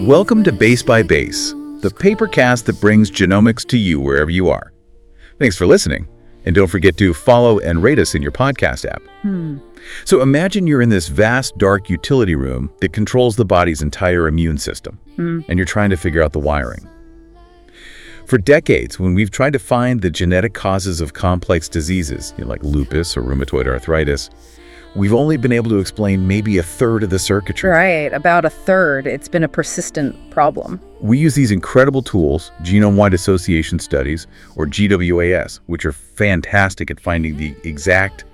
Welcome to Base by Base, the papercast that brings genomics to you wherever you are. Thanks for listening, and don't forget to follow and rate us in your podcast app. So imagine you're in this vast, dark utility room that controls the body's entire immune system, and you're trying to figure out the wiring. For decades, when we've tried to find the genetic causes of complex diseases, like lupus or rheumatoid arthritis, we've only been able to explain maybe a third of the circuitry. Right, about a third. It's been a persistent problem. We use these incredible tools, genome-wide association studies, or GWAS, which are fantastic at finding the exact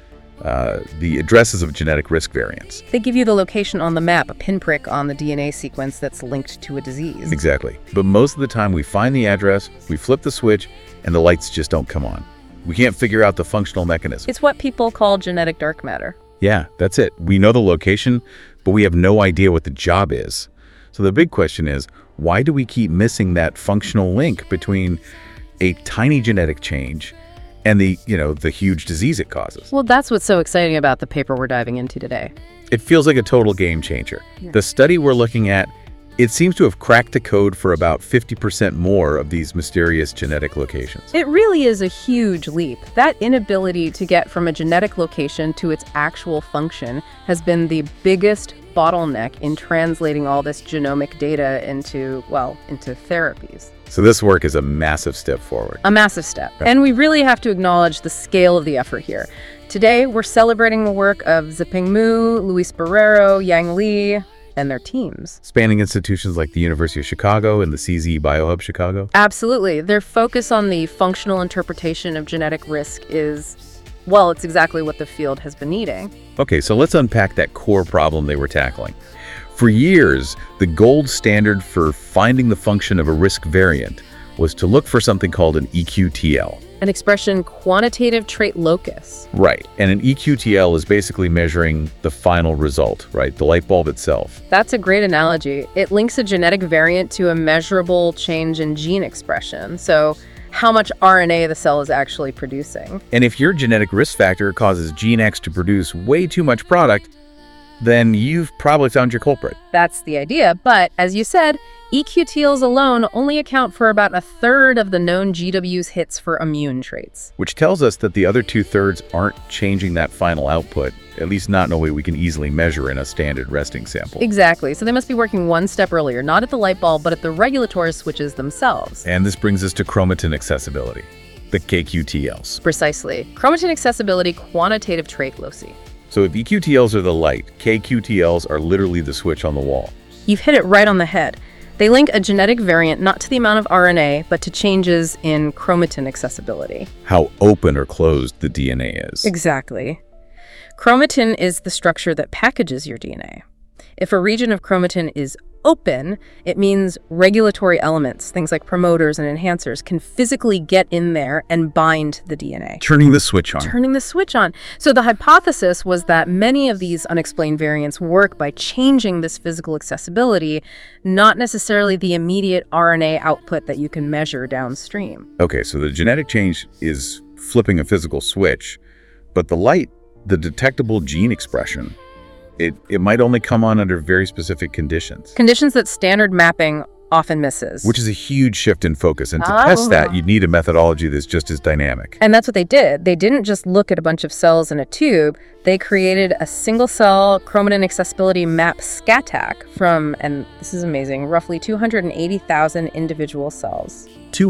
the addresses of genetic risk variants. They give you the location on the map, a pinprick on the DNA sequence that's linked to a disease. Exactly. But most of the time we find the address, we flip the switch, and the lights just don't come on. We can't figure out the functional mechanism. It's what people call genetic dark matter. Yeah, that's it. We know the location, but we have no idea what the job is. So the big question is, why do we keep missing that functional link between a tiny genetic change and the huge disease it causes? Well, that's what's so exciting about the paper we're diving into today. It feels like a total game changer. Yeah. The study we're looking at, it seems to have cracked the code for about 50% more of these mysterious genetic locations. It really is a huge leap. That inability to get from a genetic location to its actual function has been the biggest bottleneck in translating all this genomic data into therapies. So this work is a massive step forward. A massive step. And we really have to acknowledge the scale of the effort here. Today, we're celebrating the work of Ziping Mu, Luis Barrero, Yang Li, and their teams. Spanning institutions like the University of Chicago and the CZ Biohub Chicago? Absolutely. Their focus on the functional interpretation of genetic risk is, well, it's exactly what the field has been needing. Okay, so let's unpack that core problem they were tackling. For years, the gold standard for finding the function of a risk variant was to look for something called an EQTL. An expression, quantitative trait locus. Right, and an EQTL is basically measuring the final result, right? The light bulb itself. That's a great analogy. It links a genetic variant to a measurable change in gene expression. So how much RNA the cell is actually producing. And if your genetic risk factor causes gene X to produce way too much product, then you've probably found your culprit. That's the idea, but as you said, EQTLs alone only account for about a third of the known GW's hits for immune traits. Which tells us that the other 2/3 aren't changing that final output, at least not in a way we can easily measure in a standard resting sample. Exactly, so they must be working one step earlier, not at the light bulb, but at the regulatory switches themselves. And this brings us to chromatin accessibility, the KQTLs. Precisely. Chromatin accessibility quantitative trait loci. So if EQTLs are the light, KQTLs are literally the switch on the wall. You've hit it right on the head. They link a genetic variant not to the amount of RNA, but to changes in chromatin accessibility. How open or closed the DNA is. Exactly. Chromatin is the structure that packages your DNA. If a region of chromatin is open, it means regulatory elements, things like promoters and enhancers, can physically get in there and bind the DNA. Turning the switch on. Turning the switch on. So the hypothesis was that many of these unexplained variants work by changing this physical accessibility, not necessarily the immediate RNA output that you can measure downstream. Okay, so the genetic change is flipping a physical switch, but the light, the detectable gene expression, it might only come on under very specific conditions. Conditions that standard mapping often misses. Which is a huge shift in focus. And to test that, you'd need a methodology that's just as dynamic. And that's what they did. They didn't just look at a bunch of cells in a tube. They created a single-cell chromatin accessibility map SCATAC from, and this is amazing, roughly 280,000 individual cells.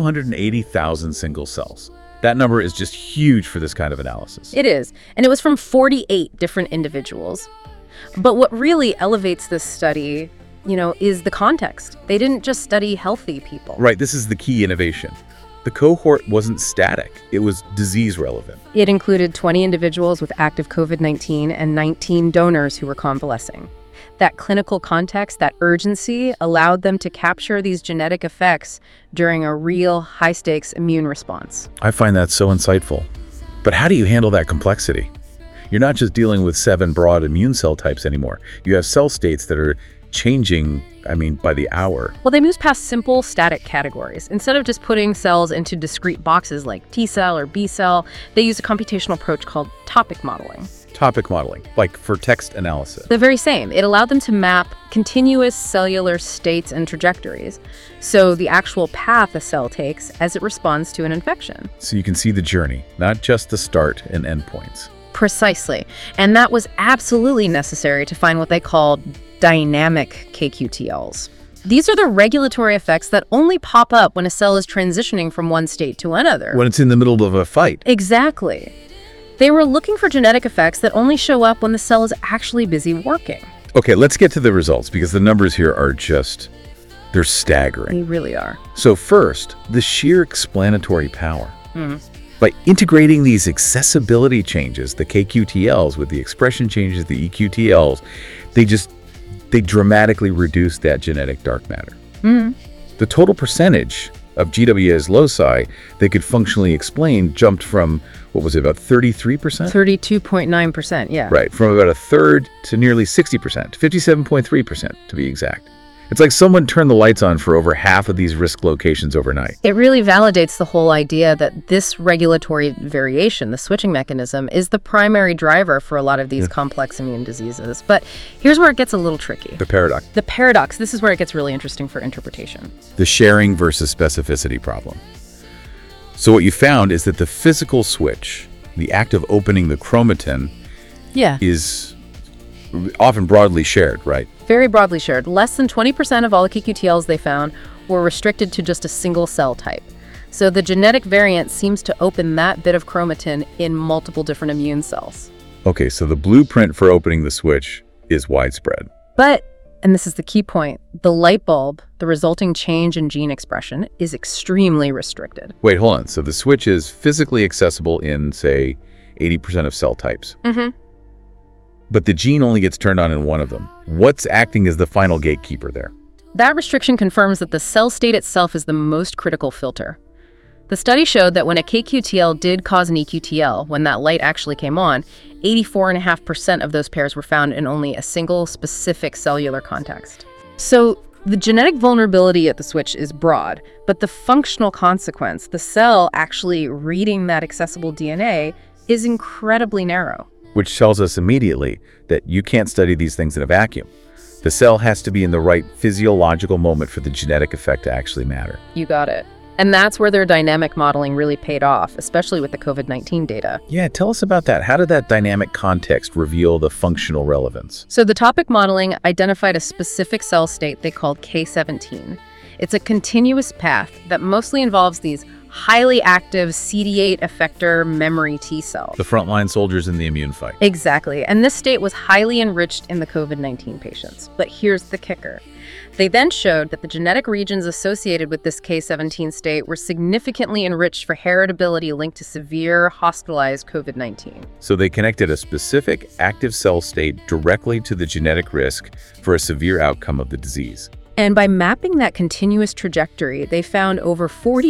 280,000 single cells. That number is just huge for this kind of analysis. It is. And it was from 48 different individuals. But what really elevates this study, is the context. They didn't just study healthy people. Right, this is the key innovation. The cohort wasn't static, it was disease relevant. It included 20 individuals with active COVID-19 and 19 donors who were convalescing. That clinical context, that urgency, allowed them to capture these genetic effects during a real high-stakes immune response. I find that so insightful. But how do you handle that complexity? You're not just dealing with 7 broad immune cell types anymore. You have cell states that are changing, by the hour. Well, they moved past simple static categories. Instead of just putting cells into discrete boxes like T cell or B cell, they used a computational approach called topic modeling. Topic modeling, like for text analysis. The very same. It allowed them to map continuous cellular states and trajectories, so the actual path a cell takes as it responds to an infection. So you can see the journey, not just the start and end points. Precisely. And that was absolutely necessary to find what they called dynamic KQTLs. These are the regulatory effects that only pop up when a cell is transitioning from one state to another. When it's in the middle of a fight. Exactly. They were looking for genetic effects that only show up when the cell is actually busy working. Okay, let's get to the results because the numbers here are just, they're staggering. They really are. So first, the sheer explanatory power. By integrating these accessibility changes, the KQTLs, with the expression changes, the EQTLs, they dramatically reduce that genetic dark matter. The total percentage of GWA's loci they could functionally explain jumped from, what was it, about 33%? 32.9%, yeah. Right, from about a third to nearly 60%, 57.3% to be exact. It's like someone turned the lights on for over half of these risk locations overnight. It really validates the whole idea that this regulatory variation, the switching mechanism, is the primary driver for a lot of these complex immune diseases. But here's where it gets a little tricky. The paradox. The paradox, this is where it gets really interesting for interpretation. The sharing versus specificity problem. So what you found is that the physical switch, the act of opening the chromatin, is often broadly shared, right? Very broadly shared. Less than 20% of all the KQTLs they found were restricted to just a single cell type. So the genetic variant seems to open that bit of chromatin in multiple different immune cells. Okay, so the blueprint for opening the switch is widespread. But, and this is the key point, the light bulb, the resulting change in gene expression, is extremely restricted. Wait, hold on. So the switch is physically accessible in, say, 80% of cell types. But the gene only gets turned on in one of them. What's acting as the final gatekeeper there? That restriction confirms that the cell state itself is the most critical filter. The study showed that when a KQTL did cause an EQTL, when that light actually came on, 84.5% of those pairs were found in only a single specific cellular context. So the genetic vulnerability at the switch is broad, but the functional consequence, the cell actually reading that accessible DNA, is incredibly narrow. Which tells us immediately that you can't study these things in a vacuum. The cell has to be in the right physiological moment for the genetic effect to actually matter. You got it. And that's where their dynamic modeling really paid off, especially with the COVID-19 data. Yeah, tell us about that. How did that dynamic context reveal the functional relevance? So the topic modeling identified a specific cell state they called K17. It's a continuous path that mostly involves these highly active CD8 effector memory T cells. The frontline soldiers in the immune fight. Exactly. And this state was highly enriched in the COVID-19 patients. But here's the kicker. They then showed that the genetic regions associated with this K17 state were significantly enriched for heritability linked to severe hospitalized COVID-19. So they connected a specific active cell state directly to the genetic risk for a severe outcome of the disease. And by mapping that continuous trajectory, they found over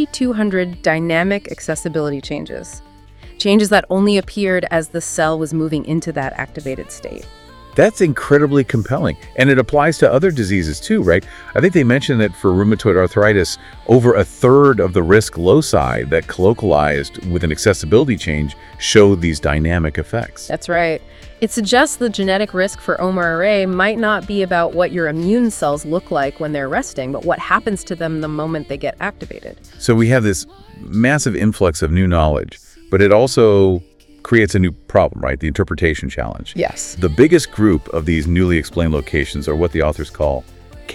4,200 dynamic accessibility changes. Changes that only appeared as the cell was moving into that activated state. That's incredibly compelling. And it applies to other diseases too, right? I think they mentioned that for rheumatoid arthritis, over a third of the risk loci that colocalized with an accessibility change showed these dynamic effects. That's right. It suggests the genetic risk for OMR might not be about what your immune cells look like when they're resting, but what happens to them the moment they get activated. So we have this massive influx of new knowledge, but it also creates a new problem, right? The interpretation challenge. Yes. The biggest group of these newly explained locations are what the authors call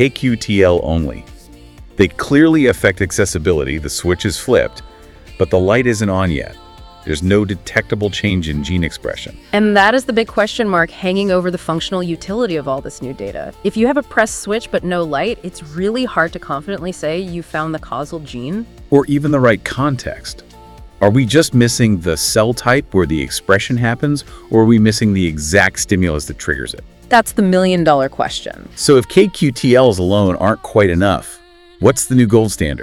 KQTL only. They clearly affect accessibility, the switch is flipped, but the light isn't on yet. There's no detectable change in gene expression. And that is the big question mark hanging over the functional utility of all this new data. If you have a pressed switch but no light, it's really hard to confidently say you found the causal gene. Or even the right context. Are we just missing the cell type where the expression happens, or are we missing the exact stimulus that triggers it? That's the million-dollar question. So if KQTLs alone aren't quite enough, what's the new gold standard?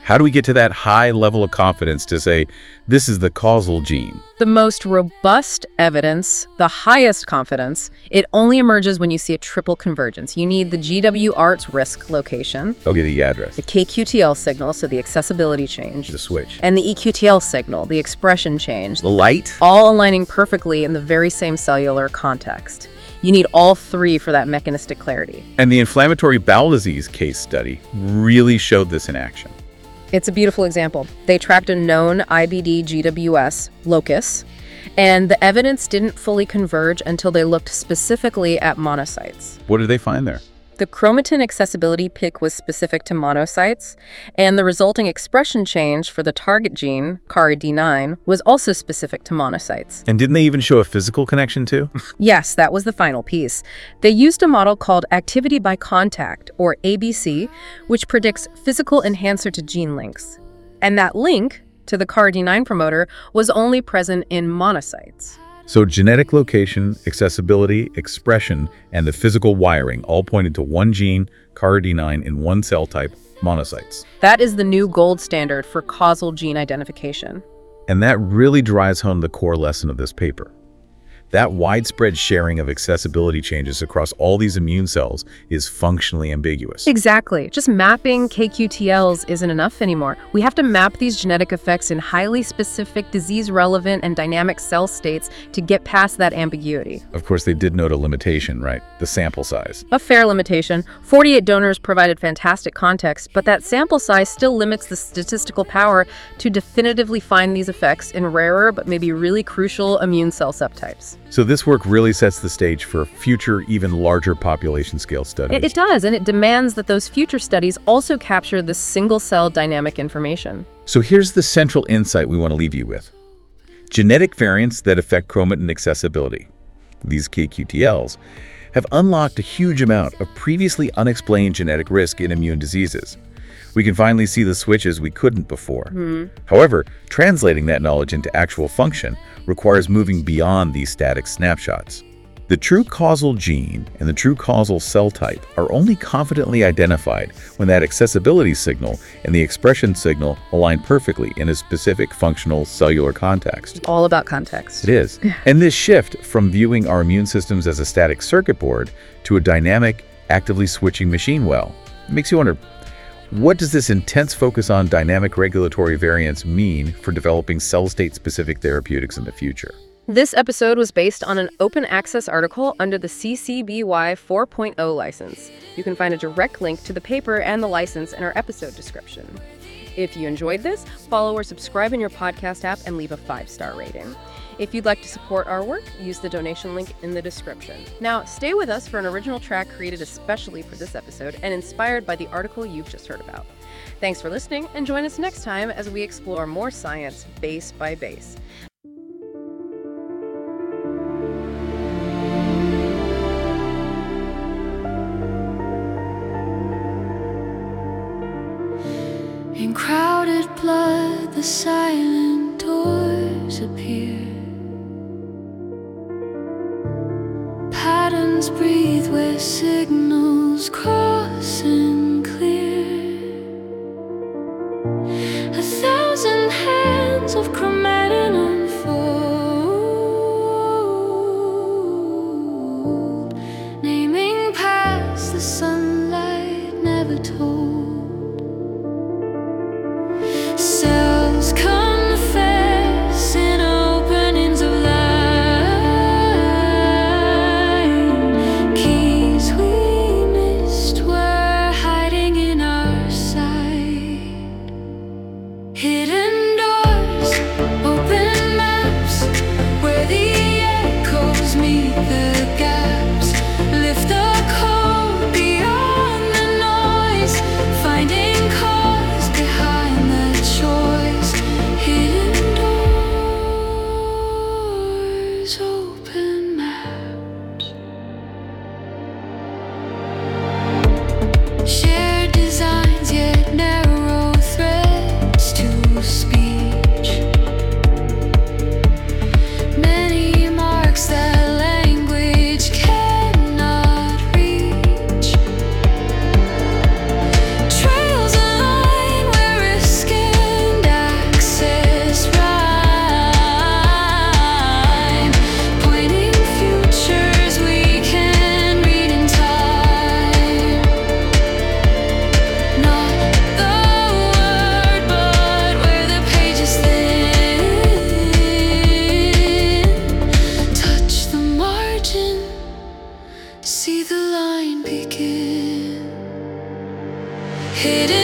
How do we get to that high level of confidence to say this is the causal gene? The most robust evidence, the highest confidence, it only emerges when you see a triple convergence. You need the GWART's risk location, Okay, the address, the KQTL signal, so the accessibility change, the switch, and the EQTL signal, the expression change, the light. all aligning perfectly in the very same cellular context. You need all three for that mechanistic clarity. And the inflammatory bowel disease case study really showed this in action. It's a beautiful example. They tracked a known IBD GWS locus, and the evidence didn't fully converge until they looked specifically at monocytes. What did they find there? The chromatin accessibility pick was specific to monocytes, and the resulting expression change for the target gene, CARD9, was also specific to monocytes. And didn't they even show a physical connection too? Yes, that was the final piece. They used a model called activity by contact, or ABC, which predicts physical enhancer to gene links. And that link to the CARD9 promoter was only present in monocytes. So genetic location, accessibility, expression, and the physical wiring all pointed to one gene, CARD9, in one cell type, monocytes. That is the new gold standard for causal gene identification. And that really drives home the core lesson of this paper. That widespread sharing of accessibility changes across all these immune cells is functionally ambiguous. Exactly. Just mapping KQTLs isn't enough anymore. We have to map these genetic effects in highly specific, disease-relevant, and dynamic cell states to get past that ambiguity. Of course, they did note a limitation, right? The sample size. A fair limitation. 48 donors provided fantastic context, but that sample size still limits the statistical power to definitively find these effects in rarer but maybe really crucial immune cell subtypes. So this work really sets the stage for future, even larger population scale studies. It does, and it demands that those future studies also capture this single-cell dynamic information. So here's the central insight we want to leave you with. Genetic variants that affect chromatin accessibility, these KQTLs, have unlocked a huge amount of previously unexplained genetic risk in immune diseases. We can finally see the switches we couldn't before. However, translating that knowledge into actual function requires moving beyond these static snapshots. The true causal gene and the true causal cell type are only confidently identified when that accessibility signal and the expression signal align perfectly in a specific functional cellular context. All about context. It is. And this shift from viewing our immune systems as a static circuit board to a dynamic, actively switching machine well makes you wonder, what does this intense focus on dynamic regulatory variants mean for developing cell state-specific therapeutics in the future? This episode was based on an open access article under the CC/BY 4.0 license. You can find a direct link to the paper and the license in our episode description. If you enjoyed this, follow or subscribe in your podcast app and leave a 5-star rating. If you'd like to support our work, use the donation link in the description. Now, stay with us for an original track created especially for this episode and inspired by the article you've just heard about. Thanks for listening, and join us next time as we explore more science base by base. In crowded blood, the silent doors appear. Patterns breathe where signals cross and clear. 1,000 hands of chromatin unfold, naming paths the sunlight never told. Cells confess in openings of light. Keys we missed were see the line begin. Hidden